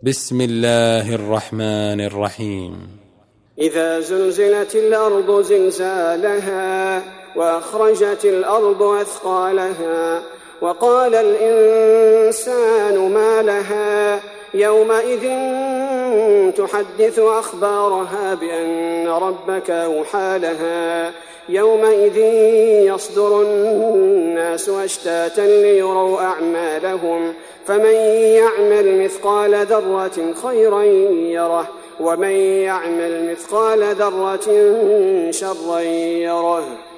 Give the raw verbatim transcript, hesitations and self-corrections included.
بسم الله الرحمن الرحيم. إذا زلزلت الأرض زلزالها وأخرجت الأرض أثقالها وقال الإنسان ما لها يومئذ تحدث أخبارها بأن ربك أوحى لها يومئذ يصدر الناس أشتاتا ليروا أعمالهم فمن يعمل مثقال ذرة خيرا يره ومن يعمل مثقال ذرة شرا يره.